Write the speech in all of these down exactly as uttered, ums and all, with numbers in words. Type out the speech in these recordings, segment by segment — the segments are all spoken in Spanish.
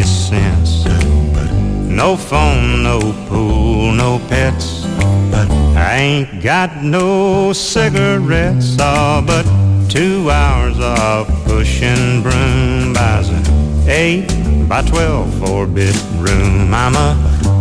cents. No phone, no pool, no pets. I ain't got no cigarettes, oh, but two hours of pushing broom buys an eight by twelve four-bit room. I'm a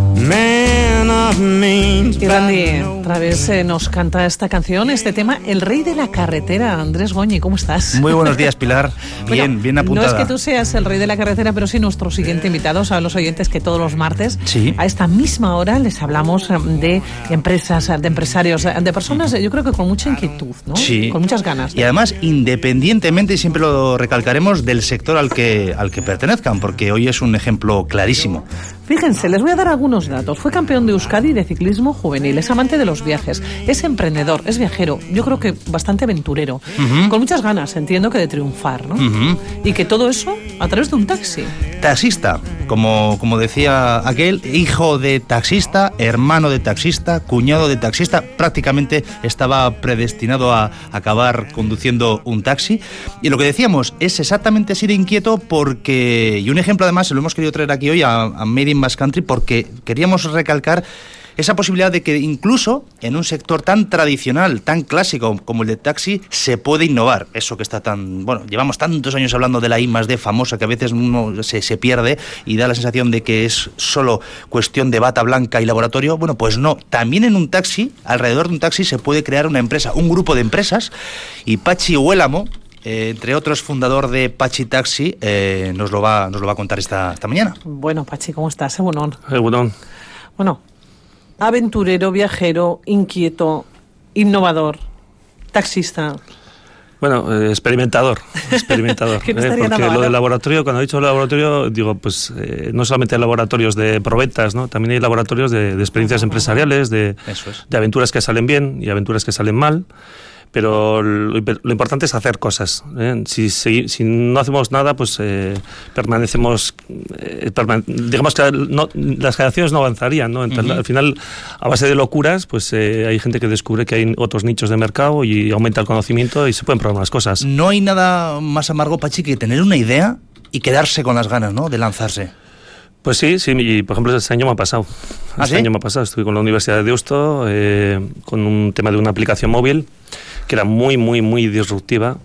man of means. Y Randy Traves eh, nos canta esta canción, este tema, El Rey de la Carretera. Andrés Goñi, ¿cómo estás? Muy buenos días, Pilar. Bien, bueno, bien apuntada. No es que tú seas el Rey de la Carretera, pero sí nuestro siguiente invitado. Saben los oyentes que todos los martes, sí, a esta misma hora, les hablamos de empresas, de empresarios, de personas, yo creo que con mucha inquietud, ¿no? Sí. Con muchas ganas. Y además, independientemente, y siempre lo recalcaremos, del sector al que, al que pertenezcan, porque hoy es un ejemplo clarísimo. Fíjense, les voy a dar algunos datos. Fue campeón de Euskadi de ciclismo juvenil, es amante de los viajes, es emprendedor, es viajero, yo creo que bastante aventurero, uh-huh, con muchas ganas, entiendo que de triunfar, ¿no? Uh-huh. Y que todo eso a través de un taxi. Taxista, como, como decía aquel, hijo de taxista, hermano de taxista, cuñado de taxista, prácticamente estaba predestinado a acabar conduciendo un taxi. Y lo que decíamos es exactamente así de inquieto porque, y un ejemplo además, se lo hemos querido traer aquí hoy a, a Made in Basque Country porque queríamos recalcar esa posibilidad de que incluso en un sector tan tradicional, tan clásico como el del taxi, se puede innovar. Eso que está tan... Bueno, llevamos tantos años hablando de la I más D famosa que a veces uno se, se pierde y da la sensación de que es solo cuestión de bata blanca y laboratorio. Bueno, pues no. También en un taxi, alrededor de un taxi, se puede crear una empresa, un grupo de empresas. Y Pachi Huélamo, Eh, entre otros, fundador de Pachi Taxi, eh, nos lo va nos lo va a contar esta, esta mañana. Bueno, Pachi, ¿cómo estás? Egunon. Egunon. Bueno, aventurero, viajero, inquieto, innovador, taxista. Bueno, eh, experimentador, experimentador. ¿Qué no eh, estaría porque nada lo malo? del laboratorio, cuando he dicho laboratorio, digo, pues eh, no solamente hay laboratorios de probetas, ¿no? También hay laboratorios de, de experiencias empresariales, de, Eso es. de aventuras que salen bien y aventuras que salen mal. Pero lo, lo importante es hacer cosas, ¿eh? Si, si, si no hacemos nada, pues eh, permanecemos, eh, permane- digamos que no, las generaciones no avanzarían, ¿no? Entonces, uh-huh, al final, a base de locuras, pues eh, hay gente que descubre que hay otros nichos de mercado y aumenta el conocimiento y se pueden probar más cosas. No hay nada más amargo, Pachi, que tener una idea y quedarse con las ganas, ¿no?, de lanzarse. Pues sí, sí, y por ejemplo este año me ha pasado. ¿Ah, este sí? año me ha pasado, estuve con la Universidad de Deusto eh, con un tema de una aplicación móvil que era muy, muy, muy disruptiva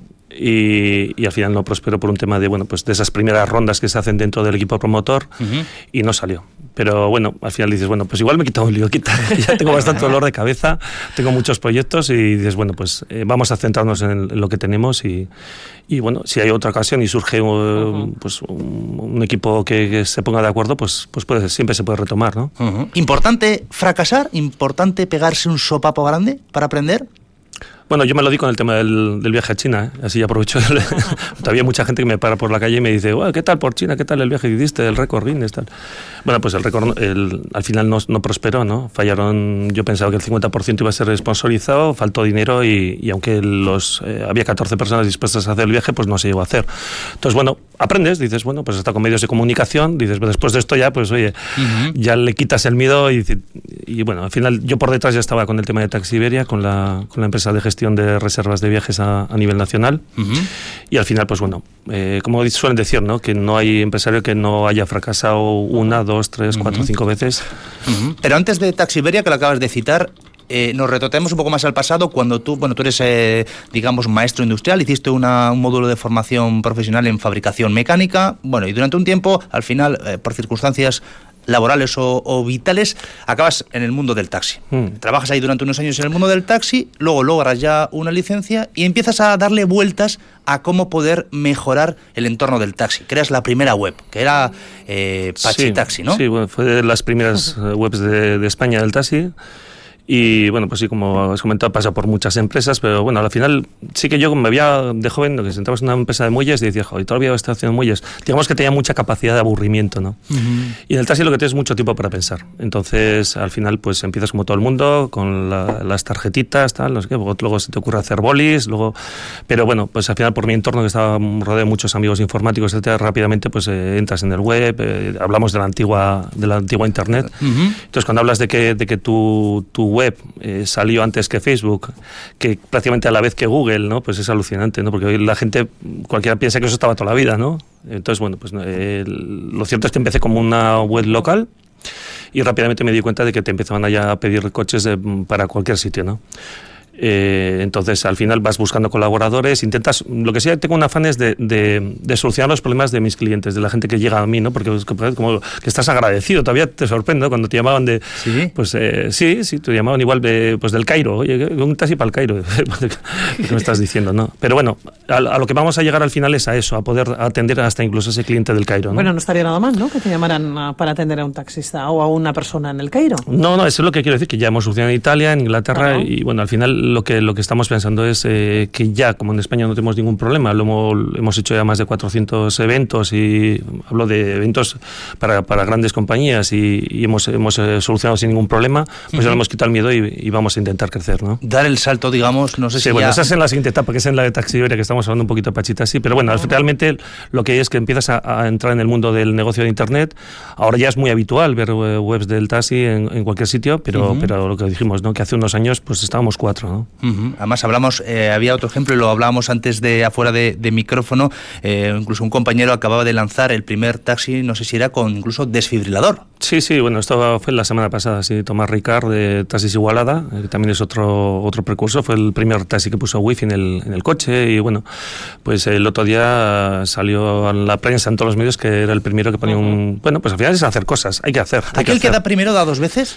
y, y al final no prosperó por un tema de, bueno, pues de esas primeras rondas que se hacen dentro del equipo promotor, uh-huh, y no salió. Pero bueno, al final dices, bueno, pues igual me he quitado un lío, quita, ya tengo bastante dolor de cabeza, tengo muchos proyectos y dices, bueno, pues eh, vamos a centrarnos en, el, en lo que tenemos y, y bueno, si hay otra ocasión y surge uh, uh-huh, pues un, un equipo que, que se ponga de acuerdo, pues, pues puede, siempre se puede retomar, ¿no? Uh-huh. ¿Importante fracasar? ¿Importante pegarse un sopapo grande para aprender? Bueno, yo me lo di con el tema del, del viaje a China, ¿eh? Así aprovecho. El, todavía mucha gente que me para por la calle y me dice, ¿qué tal por China? ¿Qué tal el viaje que hiciste? El récord Guinness, tal. Bueno, pues el récord el, al final no, no prosperó, ¿no? Fallaron, yo pensaba que el cincuenta por ciento iba a ser sponsorizado, faltó dinero y, y aunque los eh, había catorce personas dispuestas a hacer el viaje, pues no se llegó a hacer. Entonces, bueno, aprendes, dices, bueno, pues está con medios de comunicación, dices, bueno, después de esto ya, pues oye, uh-huh, ya le quitas el miedo y, y bueno, al final yo por detrás ya estaba con el tema de Taxi Iberia, con la, con la empresa de gestión de reservas de viajes a, a nivel nacional, uh-huh, y al final pues bueno, eh, como suelen decir, ¿no?, que no hay empresario que no haya fracasado una, dos, tres, uh-huh, cuatro, cinco veces. Uh-huh. Pero antes de Taxi Iberia, que lo acabas de citar, eh, nos retrotraemos un poco más al pasado cuando tú, bueno, tú eres eh, digamos maestro industrial, hiciste una, un módulo de formación profesional en fabricación mecánica, bueno, y durante un tiempo, al final, eh, por circunstancias laborales o, o vitales, acabas en el mundo del taxi. Mm. Trabajas ahí durante unos años en el mundo del taxi, luego logras ya una licencia y empiezas a darle vueltas a cómo poder mejorar el entorno del taxi. Creas la primera web, que era eh, Pachi sí, Taxi, ¿no? Sí, bueno, fue de las primeras webs de, de España del taxi. Y bueno, pues sí, como has comentado, pasa por muchas empresas, pero bueno, al final sí que yo me veía de joven, que sentabas en una empresa de muelles y decía, joder, todavía estoy haciendo muelles. Digamos que tenía mucha capacidad de aburrimiento, ¿no? Uh-huh. Y en el taxi lo que tienes es mucho tiempo para pensar. Entonces, al final, pues empiezas como todo el mundo, con la, las tarjetitas, tal, no sé qué, luego se te ocurre hacer bolis, luego... Pero bueno, pues al final, por mi entorno, que estaba rodeado de muchos amigos informáticos, etcétera, rápidamente pues eh, entras en el web, eh, hablamos de la antigua, de la antigua Internet. Uh-huh. Entonces, cuando hablas de que, de que tu, tu web web eh, salió antes que Facebook, que prácticamente a la vez que Google, ¿no? Pues es alucinante, ¿no? Porque hoy la gente, cualquiera piensa que eso estaba toda la vida, ¿no? Entonces, bueno, pues eh, lo cierto es que empecé como una web local y rápidamente me di cuenta de que te empezaban allá a pedir coches de, para cualquier sitio, ¿no? Eh, entonces al final vas buscando colaboradores, intentas, lo que sí tengo un afán es de, de, de solucionar los problemas de mis clientes, de la gente que llega a mí, ¿no? Porque es como que estás agradecido, todavía te sorprende, ¿no? Cuando te llamaban de, ¿Sí? pues eh, sí, sí, te llamaban igual de, pues del Cairo, oye, un taxi para el Cairo, ¿qué me estás diciendo, no? Pero bueno, a, a lo que vamos a llegar al final es a eso, a poder atender hasta incluso ese cliente del Cairo, ¿no? Bueno, no estaría nada mal, ¿no? Que te llamaran a, para atender a un taxista o a una persona en el Cairo. No, no, eso es lo que quiero decir, que ya hemos solucionado en Italia, en Inglaterra, uh-huh. y bueno, al final lo que, lo que estamos pensando es eh, que ya, como en España no tenemos ningún problema, lo hemos, hemos hecho ya más de cuatrocientos eventos y hablo de eventos para, para grandes compañías y, y hemos, hemos eh, solucionado sin ningún problema, pues uh-huh. ya le hemos quitado el miedo y, y vamos a intentar crecer, ¿no? Dar el salto, digamos, no sé sí, si bueno, ya... esa es en la siguiente etapa, que es en la de Taxi Iberia, que estamos hablando un poquito de Pachitasi, pero bueno, uh-huh. realmente lo que hay es que empiezas a, a entrar en el mundo del negocio de Internet. Ahora ya es muy habitual ver webs del taxi en, en cualquier sitio, pero, uh-huh. pero lo que dijimos, ¿no? Que hace unos años pues estábamos cuatro, ¿no? Uh-huh. Además hablamos, eh, había otro ejemplo y lo hablábamos antes de afuera de, de micrófono, eh, incluso un compañero acababa de lanzar el primer taxi, no sé si era con incluso desfibrilador. Sí, sí, bueno, esto fue la semana pasada, sí, Tomás Ricard de Taxis Igualada, que también es otro otro precursor, fue el primer taxi que puso wifi en el, en el coche y bueno, pues el otro día salió en la prensa, en todos los medios, que era el primero que ponía un... Bueno, pues al final es hacer cosas, hay que hacer. Hay ¿Aquel que, que da primero da dos veces?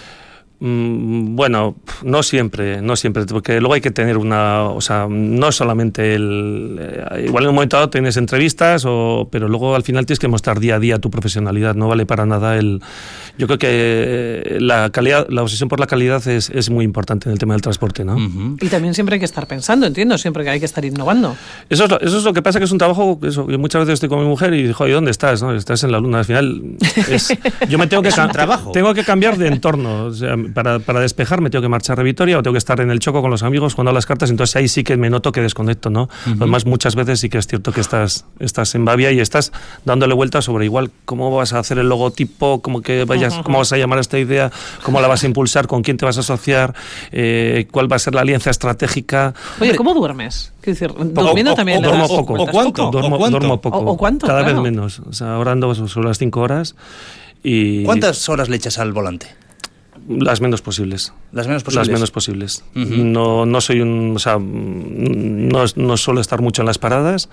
Bueno, no siempre, no siempre, porque luego hay que tener una, o sea, no solamente el, eh, igual en un momento dado tienes entrevistas, o, pero luego al final tienes que mostrar día a día tu profesionalidad, no vale para nada el, yo creo que la calidad, la obsesión por la calidad es, es muy importante en el tema del transporte, ¿no? Uh-huh. Y también siempre hay que estar pensando, entiendo, siempre que hay que estar innovando. Eso es lo, eso es lo que pasa, que es un trabajo, eso, que muchas veces estoy con mi mujer y digo, ¿y dónde estás? ¿No? Estás en la luna, al final, es, yo me tengo que, cam- trabajo. tengo que cambiar de entorno, o sea, Para, para despejar me tengo que marchar de Vitoria o tengo que estar en el Choco con los amigos jugando a las cartas, entonces ahí sí que me noto que desconecto, ¿no? Uh-huh. Además, muchas veces sí que es cierto que estás, estás en Bavia y estás dándole vueltas sobre igual cómo vas a hacer el logotipo, cómo, que vayas, uh-huh. cómo vas a llamar a esta idea, cómo la vas a impulsar, con quién te vas a asociar, eh, cuál va a ser la alianza estratégica. Oye, ¿cómo duermes? Quiero decir, durmiendo o, o, también. O, duermo o, poco. ¿O cuánto? Duermo, ¿O cuánto? duermo poco. ¿O, o cuánto? Cada claro. vez menos. O sea, ahora ando sobre las cinco horas y... ¿Cuántas horas le echas al volante? Las menos posibles. Las menos posibles. Las menos posibles. Uh-huh. No, no soy un, o sea, no, no suelo estar mucho en las paradas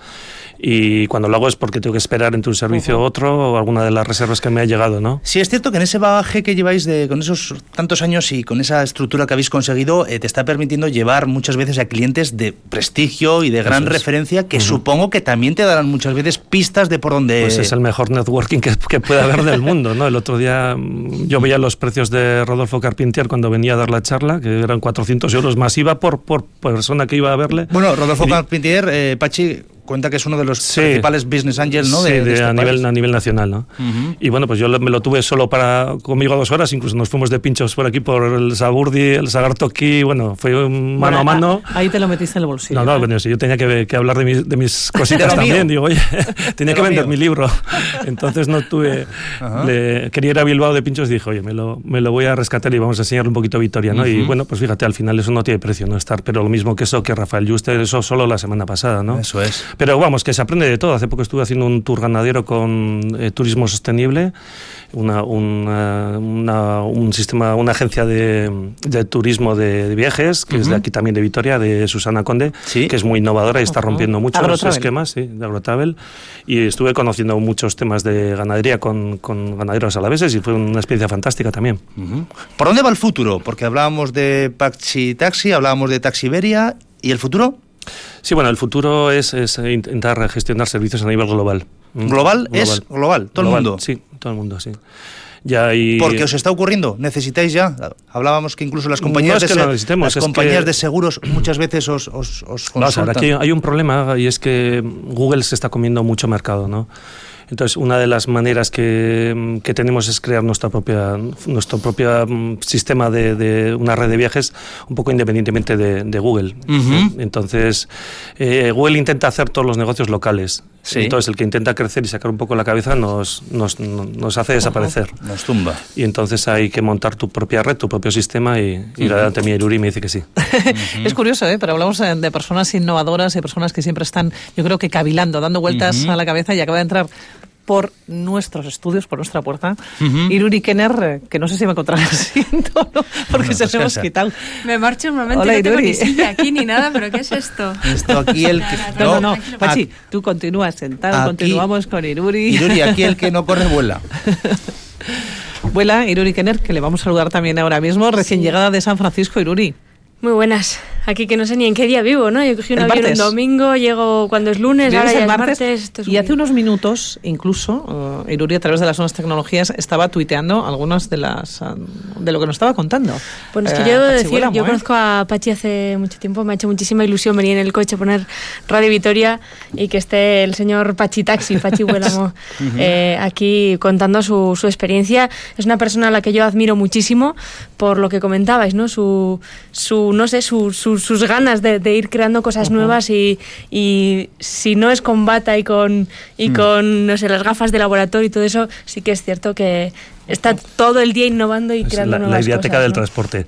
y cuando lo hago es porque tengo que esperar entre un servicio u uh-huh. otro o alguna de las reservas que me ha llegado, ¿no? Sí, es cierto que en ese bagaje que lleváis de, con esos tantos años y con esa estructura que habéis conseguido, eh, te está permitiendo llevar muchas veces a clientes de prestigio y de gran referencia que uh-huh. supongo que también te darán muchas veces pistas de por dónde... Pues es el mejor networking que, que puede haber del mundo, ¿no? El otro día yo veía los precios de Rodolfo Carpentier cuando venía a dar la charla, que eran cuatrocientos euros más I V A por, por persona que iba a verle. Bueno, Rodolfo y, Carpentier, eh, Pachi, cuenta que es uno de los sí, principales business angels, ¿no? Sí, de, de de este a, nivel, a nivel nacional, ¿no? Uh-huh. Y bueno, pues yo me lo tuve solo para conmigo a dos horas, incluso nos fuimos de pinchos por aquí, por el Saburdi, el Sagartoki, bueno, fue un mano bueno, a mano. Ahí te lo metiste en el bolsillo. No, no, ¿eh? bueno, si yo tenía que, que hablar de mis, de mis cositas también, digo, oye, tenía que vender mío. mi libro. Entonces no tuve, uh-huh. le, quería ir a Bilbao de pinchos y dije, oye, me lo, me lo voy a rescatar y vamos a enseñarle un poquito a Vitoria, ¿no? Uh-huh. Y bueno, pues fíjate, al final eso no tiene precio, no estar, pero lo mismo que eso, que Rafael Yuste, eso solo la semana pasada, ¿no? Eso es. Pero vamos, que se aprende de todo. Hace poco estuve haciendo un tour ganadero con eh, turismo sostenible, una, una, una, un sistema, una agencia de, de turismo de, de viajes, que uh-huh. es de aquí también de Vitoria, de Susana Conde, ¿sí? que es muy innovadora y está uh-huh. rompiendo mucho los esquemas, sí, de Agrotravel. Y estuve conociendo muchos temas de ganadería con, con ganaderos alaveses y fue una experiencia fantástica también. Uh-huh. ¿Por dónde va el futuro? Porque hablábamos de Pachi Taxi, hablábamos de Taxi Iberia, ¿y el futuro? Sí, bueno, el futuro es, es intentar gestionar servicios a nivel global. ¿Global? global. Es global, todo global, el mundo. Sí, todo el mundo, sí. Ya hay... Porque os está ocurriendo, necesitáis ya. Hablábamos que incluso las compañías, no es de, que lo necesitemos, las es compañías que... de seguros muchas veces os, os, os consultan. Vamos a ver, aquí hay un problema y es que Google se está comiendo mucho mercado, ¿no? Entonces, una de las maneras que, que tenemos es crear nuestra propia, nuestro propio sistema de, de una red de viajes, un poco independientemente de, de Google. Uh-huh. Entonces, eh, Google intenta hacer todos los negocios locales. Sí. Entonces, el que intenta crecer y sacar un poco la cabeza nos, nos, nos hace desaparecer. Uh-huh. Nos tumba. Y entonces hay que montar tu propia red, tu propio sistema, y, y uh-huh. adelante mi Iruri me dice que sí. Uh-huh. Es curioso, ¿eh? Pero hablamos de personas innovadoras y personas que siempre están, yo creo que cavilando, dando vueltas uh-huh. a la cabeza, y acaba de entrar por nuestros estudios, por nuestra puerta, uh-huh. Iruri Kenner, que no sé si me encontrará asiento, ¿no? Porque no, se nos hemos quitado. Me marcho un momento, Hola, no tengo Iruri. ni silla aquí ni nada, pero ¿qué es esto? Esto aquí el que... No, no, no, Pachi, tú continúas sentado, aquí, continuamos con Iruri. Iruri, aquí el que no corre vuela. Vuela Iruri Kenner, que le vamos a saludar también ahora mismo, recién sí. llegada de San Francisco. Iruri. Muy buenas. Aquí que no sé ni en qué día vivo, ¿no? Yo cogí un avión un domingo, llego cuando es lunes, ahora ya es martes. martes esto es y hace unos minutos, incluso, uh, Iruri, a través de las nuevas tecnologías, estaba tuiteando algunas de las uh, de lo que nos estaba contando. Bueno, es que eh, yo debo decir, Huélamo, yo ¿eh? conozco a Pachi hace mucho tiempo, me ha hecho muchísima ilusión venir en el coche, poner Radio Vitoria y que esté el señor Pachi Taxi, Pachi Huélamo, uh-huh. eh, aquí contando su, su experiencia. Es una persona a la que yo admiro muchísimo por lo que comentabais, ¿no? Su, su no sé, su, su sus ganas de, de ir creando cosas uh-huh. nuevas y, y si no es con bata y con y mm. con no sé las gafas de laboratorio y todo eso, sí que es cierto que está todo el día innovando y es creando la, nuevas cosas. La ideateca ¿no? del transporte.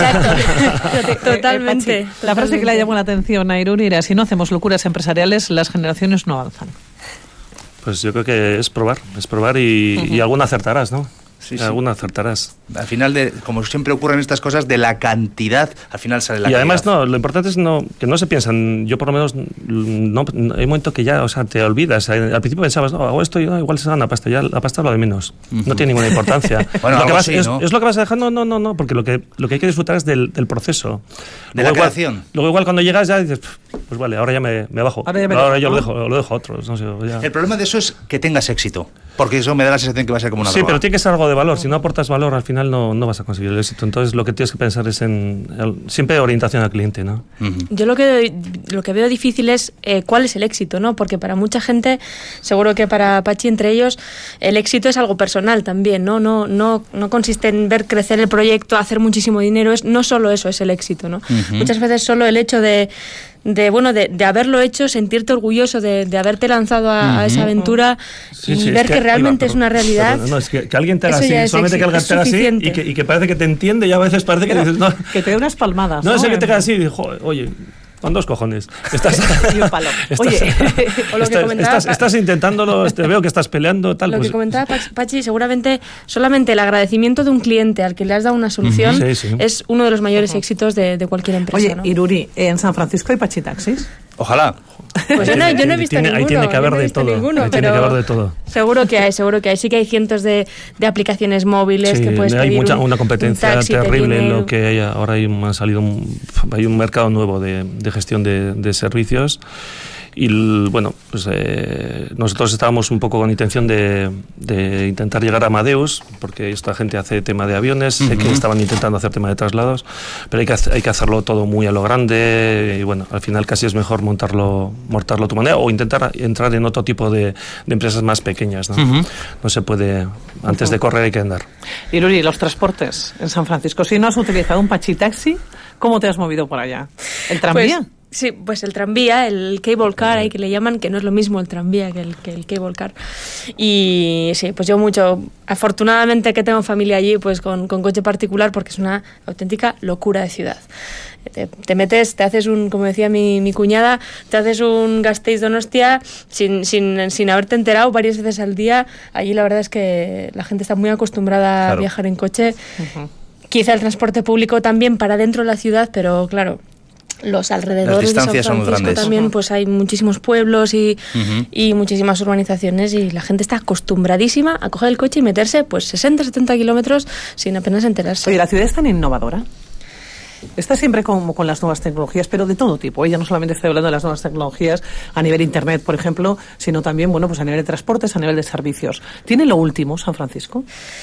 Exacto. Totalmente. Eh, Pachi, la frase que le llamó la atención a Iruri era: si no hacemos locuras empresariales, las generaciones no avanzan. Pues yo creo que es probar, es probar y, uh-huh. y alguna acertarás, ¿no? Sí, sí. Alguna acertarás. Al final, de, como siempre ocurren estas cosas, de la cantidad, al final sale la Y calidad. además, no, lo importante es no, que no se piensan, yo por lo menos, no, no, hay un momento que ya, o sea, te olvidas. Al principio pensabas, no, hago esto y no, igual se da una pasta, ya la pasta es lo de menos. Uh-huh. No tiene ninguna importancia. Bueno, lo que vas, sí, es, ¿no? es lo que vas a dejar, no, no, no, no, porque lo que, lo que hay que disfrutar es del, del proceso. De luego la igual, creación. Luego igual cuando llegas ya dices, pues vale, ahora ya me, me bajo. Ahora, ya me ahora lo, yo ¿no? lo dejo, lo dejo a otros. No sé, ya. El problema de eso es que tengas éxito, porque eso me da la sensación que va a ser como una Sí, droga. pero tiene que ser algo de valor. Si no aportas valor, al final no, no vas a conseguir el éxito. Entonces lo que tienes que pensar es en el, siempre orientación al cliente, ¿no? Uh-huh. Yo lo que lo que veo difícil es eh, cuál es el éxito, ¿no? Porque para mucha gente, seguro que para Pachi entre ellos, el éxito es algo personal también, ¿no? No, no, no consiste en ver crecer el proyecto, hacer muchísimo dinero, es no solo eso es el éxito, ¿no? Uh-huh. Muchas veces solo el hecho de de bueno de, de haberlo hecho, sentirte orgulloso de, de haberte lanzado a, uh-huh. a esa aventura sí, y sí, ver es que, que realmente va, es una realidad. Pero, no, es que, que alguien te haga así, solamente que alguien te haga así y que, y que parece que te entiende y a veces parece que no, dices, no, que te dé unas palmadas. No, no es que te haga así y joder, oye, con dos cojones. Estás, y un palo. Estás, Oye, o lo que estás, estás, estás intentándolo, te veo que estás peleando, tal. Lo pues, que comentaba Pachi, seguramente solamente el agradecimiento de un cliente al que le has dado una solución sí, sí. es uno de los mayores uh-huh. éxitos de, de cualquier empresa. Oye, ¿no? Iruri, ¿en San Francisco hay Pachi Taxis? Ojalá. Pues yo no, yo no he visto tiene, ninguno. Ahí tiene que haber no de todo. Ninguno, ahí tiene que haber de todo. Seguro que hay, seguro que hay. Sí que hay cientos de, de aplicaciones móviles sí, que puedes hay pedir mucha, un, una competencia un terrible en lo que hay. Ahora hay, ha salido un, hay un mercado nuevo de, de gestión de, de servicios. Y bueno, pues eh, nosotros estábamos un poco con intención de, de intentar llegar a Amadeus, porque esta gente hace tema de aviones, uh-huh. sé que estaban intentando hacer tema de traslados, pero hay que, hay que hacerlo todo muy a lo grande y bueno, al final casi es mejor montarlo, montarlo a tu manera o intentar entrar en otro tipo de, de empresas más pequeñas, ¿no? Uh-huh. No se puede, antes uh-huh. de correr hay que andar. Iruri, los transportes en San Francisco, si no has utilizado un Pachi Taxi, ¿cómo te has movido por allá? ¿El tranvía? Pues, sí, pues el tranvía, el cable car, ahí que le llaman, que no es lo mismo el tranvía que el, que el cable car. Y sí, pues yo mucho, afortunadamente que tengo familia allí, pues con, con coche particular, porque es una auténtica locura de ciudad. Te, te metes, te haces un, como decía mi, mi cuñada, te haces un Gasteiz-Donostia sin, sin, sin haberte enterado varias veces al día. Allí la verdad es que la gente está muy acostumbrada claro. a viajar en coche. Uh-huh. Quizá el transporte público también para dentro de la ciudad, pero claro, los alrededores de San Francisco también, pues hay muchísimos pueblos y, uh-huh. y muchísimas urbanizaciones y la gente está acostumbradísima a coger el coche y meterse pues sesenta, setenta kilómetros sin apenas enterarse. Oye, ¿la ciudad es tan innovadora? Está siempre como con las nuevas tecnologías, pero de todo tipo. Ella no solamente está hablando de las nuevas tecnologías a nivel internet, por ejemplo, sino también, bueno, pues a nivel de transportes, a nivel de servicios. ¿Tiene lo último San Francisco?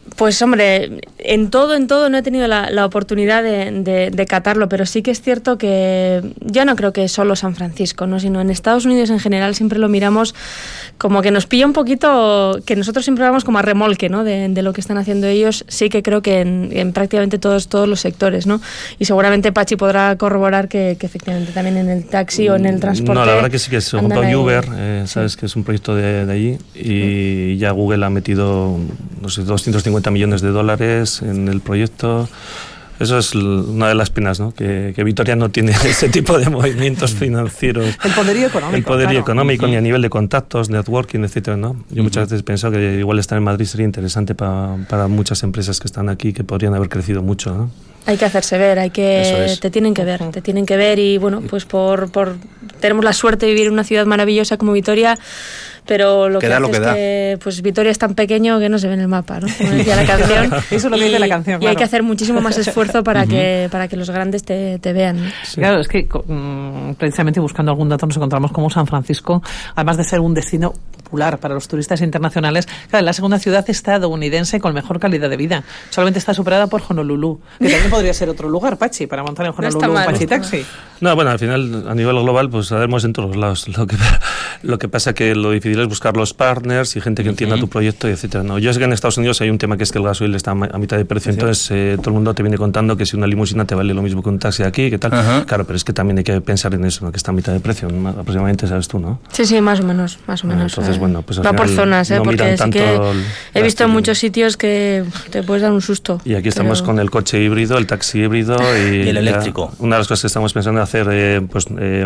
Pues hombre, en todo, en todo no he tenido la, la oportunidad de, de, de catarlo, pero sí que es cierto que yo no creo que solo San Francisco, ¿no? Sino en Estados Unidos en general siempre lo miramos como que nos pilla un poquito, que nosotros siempre vamos como a remolque, ¿no? De, de lo que están haciendo ellos. Sí que creo que en, en prácticamente todos, todos los sectores, ¿no? Y seguramente Pachi podrá corroborar que, que efectivamente también en el taxi o en el transporte. No, la verdad que sí, que es junto a Uber, eh, sabes sí. que es un proyecto de, de allí, y ya Google ha metido, no sé, doscientos cincuenta millones de dólares en el proyecto. Eso es una de las penas, ¿no? Que, que Vitoria no tiene ese tipo de movimientos financieros. El poderío económico. El poderío claro. económico, uh-huh. ni a nivel de contactos, networking, etcétera, ¿no? Yo uh-huh. muchas veces he pensado que igual estar en Madrid sería interesante para, para muchas empresas que están aquí, que podrían haber crecido mucho, ¿no? Hay que hacerse ver, hay que es. te tienen que ver, te tienen que ver y bueno, pues por, por tenemos la suerte de vivir en una ciudad maravillosa como Vitoria, pero lo que, que, hace lo que es da. que pues Vitoria es tan pequeño que no se ve en el mapa, ¿no? Como decía la canción. Eso es lo que dice la canción, y claro. hay que hacer muchísimo más esfuerzo para uh-huh. que para que los grandes te, te vean, ¿no? Sí. Claro, es que precisamente buscando algún dato nos encontramos como San Francisco, además de ser un destino popular para los turistas internacionales, claro, la segunda ciudad estadounidense con mejor calidad de vida. Solamente está superada por Honolulu, que también podría ser otro lugar, Pachi, para montar en Honolulu no un Pachi Taxi. No, bueno, al final, a nivel global, pues sabemos en todos los lados. Lo que, lo que pasa que lo difícil es buscar los partners y gente que entienda uh-huh. tu proyecto, etcétera. No, yo sé que en Estados Unidos hay un tema que es que el gasoil está a mitad de precio, sí. entonces eh, todo el mundo te viene contando que si una limusina te vale lo mismo que un taxi aquí, ¿qué tal? Uh-huh. Claro, pero es que también hay que pensar en eso, ¿no? Que está a mitad de precio, aproximadamente, sabes tú, ¿no? Sí, sí, más o menos, más o menos. Entonces, eh, bueno, pues al va final por zonas, ¿eh? No porque sí que he visto en y... muchos sitios que te puedes dar un susto. Y aquí estamos pero... con el coche híbrido, el taxi híbrido y, y el eléctrico. Una de las cosas que estamos pensando en hacer, eh, pues eh,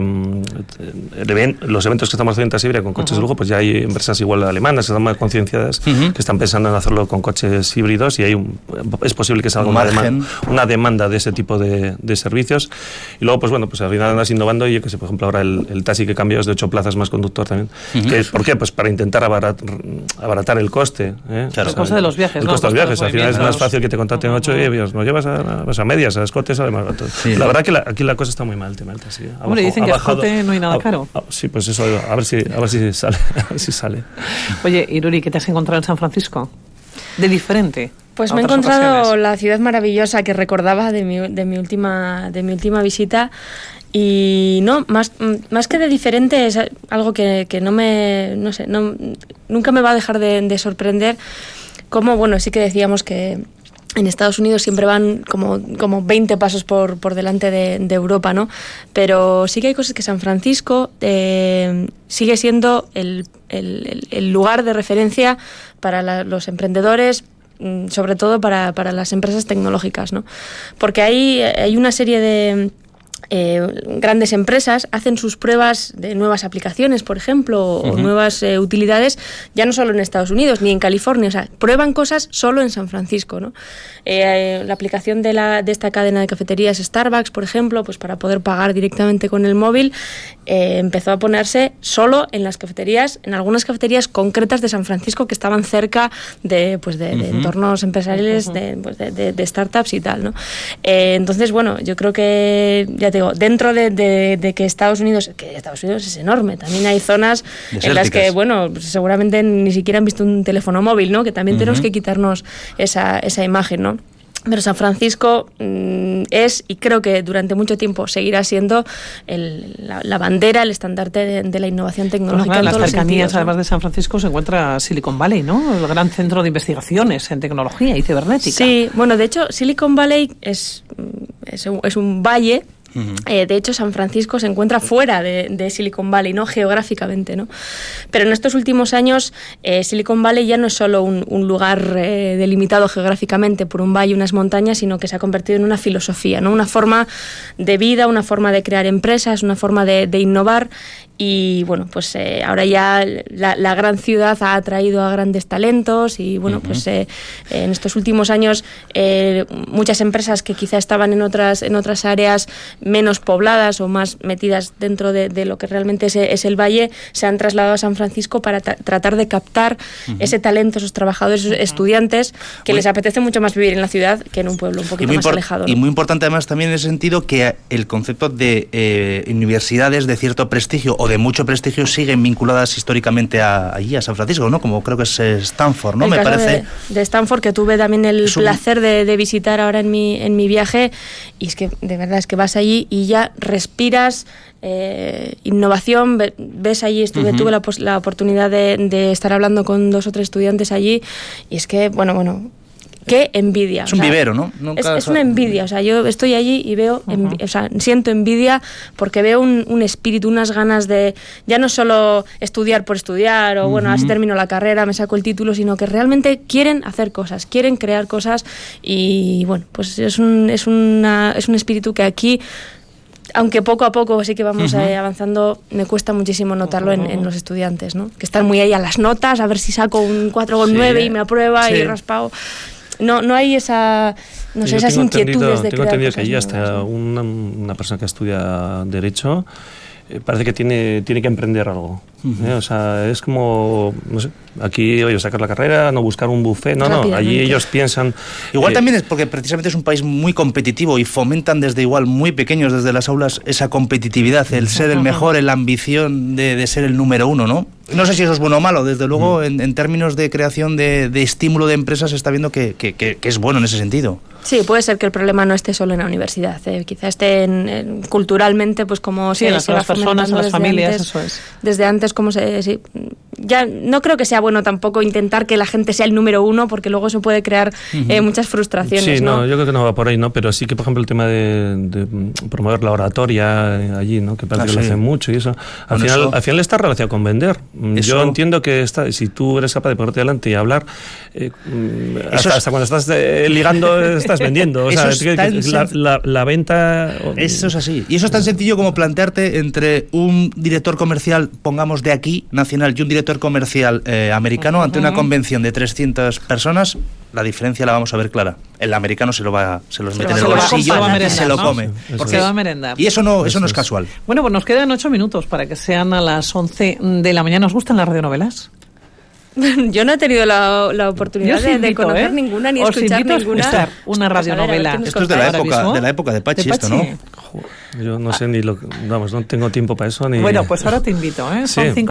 los eventos que estamos haciendo en taxi híbrido con coches uh-huh. de lujo, pues ya hay empresas igual alemanas que están más concienciadas, uh-huh. que están pensando en hacerlo con coches híbridos y hay un, es posible que salga una demanda, una demanda de ese tipo de, de servicios. Y luego, pues bueno, pues al final andas innovando y yo que sé, por ejemplo, ahora el, el taxi que cambió es de ocho plazas más conductor también. Uh-huh. Que, ¿por qué? Pues para intentar abarat, abaratar el coste. ¿eh? Claro, el coste de los viajes. El ¿no? coste de los viajes. Al final es más fácil que te contraten uh-huh. ocho y nos llevas a, a, a medias, a escotes, a demás. Sí, la verdad que la, aquí la cosa está muy mal, el tema del taxi. Ha Hombre, bajado, dicen que a escote no hay nada caro. A, a, sí, pues eso, a ver si, a ver si sale. A ver si sale. Oye, Iruri, ¿qué te has encontrado en San Francisco? De diferente. Pues me he encontrado ocasiones. La ciudad maravillosa que recordaba de mi, de mi última de mi última visita y no más más que de diferente es algo que, que no me no sé no nunca me va a dejar de, de sorprender. Como bueno sí que decíamos que en Estados Unidos siempre van como, como veinte pasos por, por delante de, de Europa, ¿no? Pero sí que hay cosas que San Francisco eh, sigue siendo el, el, el lugar de referencia para la, los emprendedores, sobre todo para, para las empresas tecnológicas, ¿no? Porque hay, hay una serie de... Eh, grandes empresas hacen sus pruebas de nuevas aplicaciones, por ejemplo, uh-huh. o nuevas eh, utilidades, ya no solo en Estados Unidos ni en California, o sea, prueban cosas solo en San Francisco, ¿no? Eh, la aplicación de, la, de esta cadena de cafeterías Starbucks, por ejemplo, pues para poder pagar directamente con el móvil, eh, empezó a ponerse solo en las cafeterías, en algunas cafeterías concretas de San Francisco que estaban cerca de, pues de, uh-huh. de entornos empresariales, uh-huh. de, pues de, de, de startups y tal, ¿no? Eh, entonces, bueno, yo creo que ya digo, dentro de, de, de que Estados Unidos, que Estados Unidos es enorme, también hay zonas desérticas en las que, bueno, seguramente ni siquiera han visto un teléfono móvil, ¿no? Que también uh-huh. tenemos que quitarnos esa, esa imagen, ¿no? Pero San Francisco mmm, es, y creo que durante mucho tiempo seguirá siendo el, la, la bandera, el estandarte de, de la innovación tecnológica. Bueno, claro, en las cercanías, sentidos, ¿no? Además de San Francisco, se encuentra Silicon Valley, ¿no? El gran centro de investigaciones en tecnología y cibernética. Sí, bueno, de hecho, Silicon Valley es, es, un, es un valle. Uh-huh. Eh, de hecho, San Francisco se encuentra fuera de, de Silicon Valley, ¿no? Geográficamente, ¿no? Pero en estos últimos años, eh, Silicon Valley ya no es solo un, un lugar eh, delimitado geográficamente por un valle y unas montañas, sino que se ha convertido en una filosofía, ¿no? Una forma de vida, una forma de crear empresas, una forma de, de innovar. Y bueno, pues eh, ahora ya la, la gran ciudad ha atraído a grandes talentos y bueno, uh-huh. pues eh, en estos últimos años eh, muchas empresas que quizá estaban en otras en otras áreas menos pobladas o más metidas dentro de, de lo que realmente es, es el valle, se han trasladado a San Francisco para tra- tratar de captar uh-huh. ese talento, esos trabajadores, esos estudiantes que muy, les apetece mucho más vivir en la ciudad que en un pueblo un poquito más import- alejado, ¿no? Y muy importante además también en ese sentido que el concepto de eh, universidades de cierto prestigio o de mucho prestigio siguen vinculadas históricamente a, allí, a San Francisco, ¿no? Como creo que es Stanford, ¿no? El Me caso parece... De, de Stanford, que tuve también el un... placer de, de visitar ahora en mi, en mi viaje, y es que de verdad es que vas allí y ya respiras eh, innovación, ves allí, estuve, uh-huh. tuve la, la oportunidad de, de estar hablando con dos o tres estudiantes allí, y es que, bueno, bueno... Qué envidia. Es un o sea, vivero, ¿no? Nunca es, es una envidia. O sea, yo estoy allí y veo, uh-huh. envi- o sea, siento envidia porque veo un, un espíritu, unas ganas de ya no solo estudiar por estudiar o, uh-huh. bueno, así termino la carrera, me saco el título, sino que realmente quieren hacer cosas, quieren crear cosas y, bueno, pues es un, es una, es un espíritu que aquí... Aunque poco a poco sí que vamos uh-huh. eh, avanzando, me cuesta muchísimo notarlo en, en los estudiantes, ¿no? Que están muy ahí a las notas, a ver si saco un cuatro coma nueve sí. y me aprueba sí. y raspado. No, no hay esa, no sé, Yo esas inquietudes de tengo crear entendido cosas que allí nuevas, hasta ¿no? una, una persona que estudia Derecho eh, parece que tiene, tiene que emprender algo. Uh-huh. ¿eh? O sea, es como, no sé, aquí, oye, sacar la carrera, no buscar un buffet, no, no, allí ellos piensan... Igual eh, también es porque precisamente es un país muy competitivo y fomentan desde igual muy pequeños, desde las aulas, esa competitividad, el ser el mejor, la ambición de, de ser el número uno, ¿no? No sé si eso es bueno o malo, desde luego, uh-huh. en, en términos de creación de, de estímulo de empresas se está viendo que, que, que, que es bueno en ese sentido. Sí, puede ser que el problema no esté solo en la universidad, eh, quizá esté en, en, culturalmente, pues como sí, se, las, se las va personas, las familias, antes, eso es. Desde antes, como se... Sí, ya no creo que sea bueno tampoco intentar que la gente sea el número uno, porque luego eso puede crear uh-huh. eh, muchas frustraciones, sí, ¿no? no, yo creo que no va por ahí, ¿no? Pero sí que, por ejemplo, el tema de, de promover la oratoria allí, ¿no? Que parece ah, que sí. lo hacen mucho y eso. Al final, eso... al final está relacionado con vender. Eso... Yo entiendo que está, si tú eres capaz de ponerte delante y hablar, eh, hasta, es... hasta cuando estás eh, ligando estás vendiendo. O sea, es que, que la, la, la venta... Eso es así. Y eso es tan sencillo como plantearte entre un director comercial, pongamos de aquí, nacional, y un director comercial eh, americano, uh-huh. ante una convención de trescientas personas, la diferencia la vamos a ver clara. El americano se lo va, se los se mete en el bolsillo y se lo come. ¿No? Porque se va a merendar. Y eso no, eso no es casual. Bueno, pues nos quedan ocho minutos para que sean a las once de la mañana. ¿Os gustan las radionovelas? Yo no he tenido la, la oportunidad de, invito, de conocer ¿eh? ninguna ni os escuchar invito ninguna. A escuchar una radionovela. Esto es de la época, de la época de Pachi, de Pachi. Esto, ¿no? Yo no sé ah. ni lo, vamos, no tengo tiempo para eso ni. Bueno, pues ahora te invito, ¿eh? Son sí. cinco